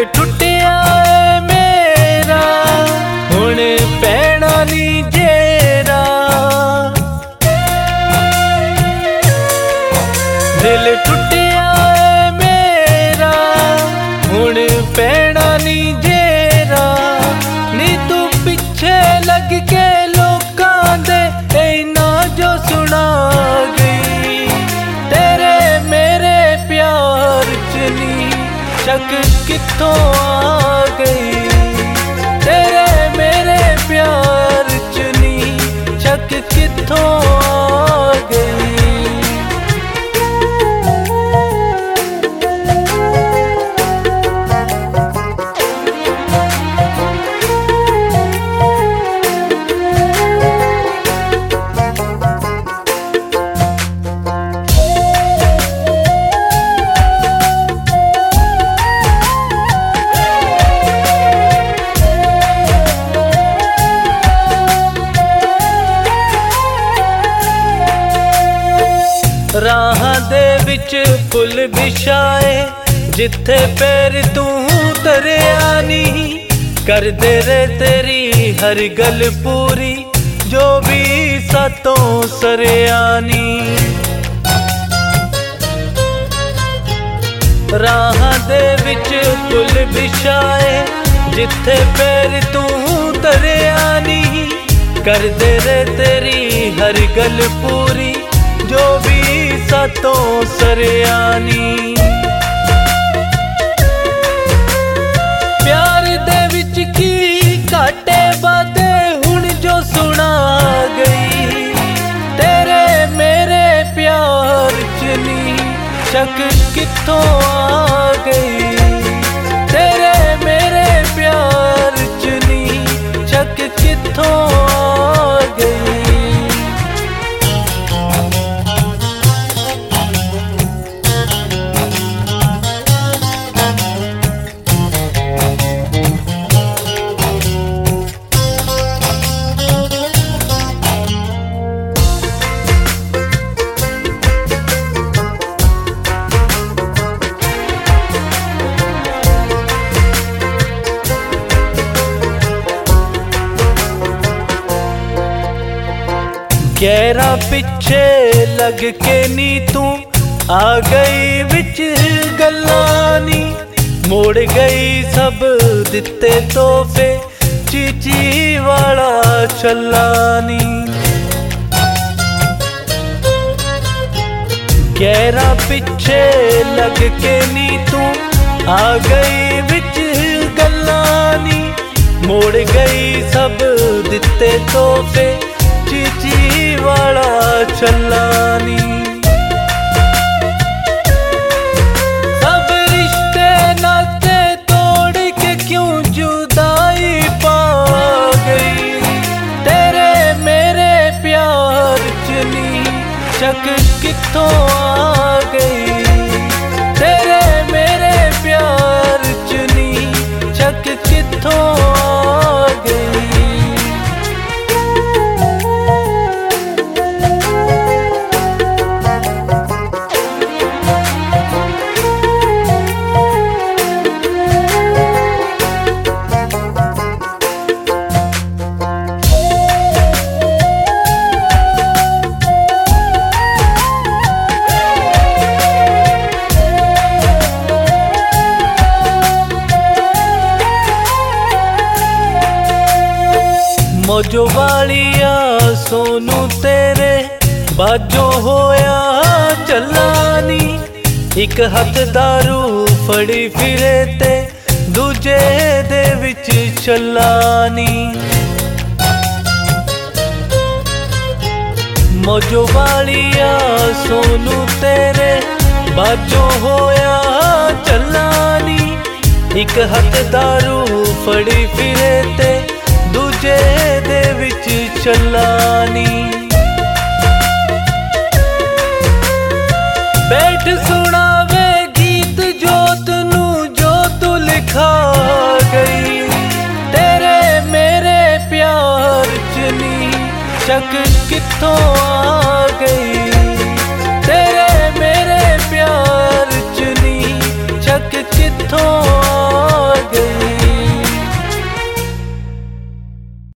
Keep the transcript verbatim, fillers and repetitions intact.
टुटिया है मेरा हुण पैना नी जेरा, दिल टुटिया है मेरा हुण पैना नी जेरा। नी तू पिछे लग के लोकां दे इना जो सुना गई, तेरे मेरे प्यार च नी शक कित्थों आ गई, तेरे मेरे प्यार च नी शक कित्थों आ गई। राहां दे विच फुल बिछाए जिथे पैर तू तरिया नी, कर दे रे तेरी हर गल पूरी जो भी सातों सरिया नी। राहां दे विच फुल बिछाए जिथे पैर तू तरिया नी, कर दे रे तेरी हर गल पूरी जो भी सातों सरियानी। प्यार दे विच की घाटे बातें हुण जो सुना गई, तेरे मेरे प्यार च नी शक कित्थों आ गई, तेरे मेरे प्यार च नी शक कित्थों आ गई। गहरा पिछे लग के नी तू आ गई विच गल्लानी, मोड़ गई सब दिते तोहफे चीची वाला चलानी। गहरा पिछे लग के नी तू आ गई विच गल्लानी, मोड़ गई सब दिते तोहफे चीची वाला चलानी। सब रिश्ते नाते तोड़ के क्यों जुदाई पा गई, तेरे मेरे प्यार च नी शक कित्थों आ गई, तेरे मेरे प्यार च नी शक कित्थों आ गई। मौजो वालिया सोनू तेरे बाजो होया चलानी, एक हथ दारू फड़ी फिरे ते दूजे दे विच चलानी। मौजो वालिया सोनू तेरे बाजो होया चलानी, एक हथ दारू फड़ी फिरे ते दूजे दे विच चलानी। बैठ सुनावे गीत जोत नू जो तू लिखा गई, तेरे मेरे प्यार च नी शक कित्थों